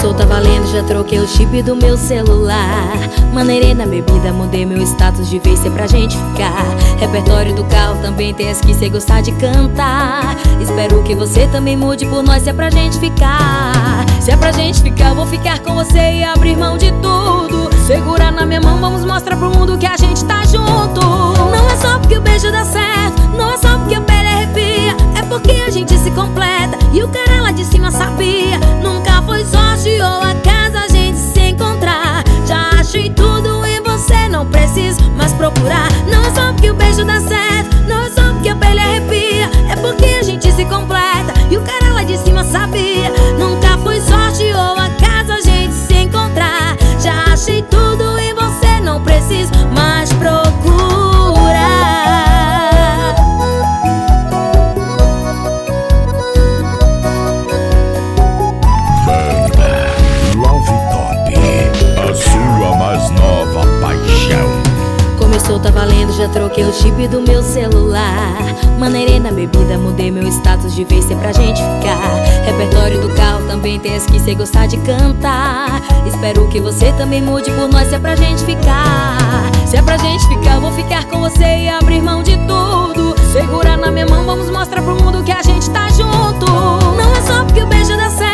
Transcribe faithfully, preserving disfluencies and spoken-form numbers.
Começou, tá valendo, já troquei o chip do meu celular. Maneirei na bebida, mudei meu status de vez, se é pra gente ficar. Repertório do carro também tem as que cê gostar de cantar. Espero que você também mude por nós, se é pra gente ficar. Se é pra gente ficar, vou ficar com você e abrir mão de tudo. Segura na minha mão, vamos mostrar pro mundo que a gente tá junto. Não é só porque o beijo dá certo, não é só porque a pele arrepia, é porque a gente se completa e o cara lá de cima sabia. Nunca foi sorte ou acaso a gente se encontrar. Já achei tudo em você, não preciso mais procurar. Não é só porque o beijo dá certo, não é só porque a pele arrepia, é porque a gente se completa e o cara lá de cima sabia. Nunca foi sorte ou acaso a gente se encontrar. Já achei tudo em você, não preciso mais procurar. Começou, tá valendo, já troquei o chip do meu celular. Maneirei na bebida, mudei meu status de vez, se é pra gente ficar. Repertório do carro também tem as que cê gostar de cantar. Espero que você também mude por nós, se é pra gente ficar. Se é pra gente ficar, vou ficar com você e abrir mão de tudo. Segura na minha mão, vamos mostrar pro mundo que a gente tá junto. Não é só porque o beijo dá certo,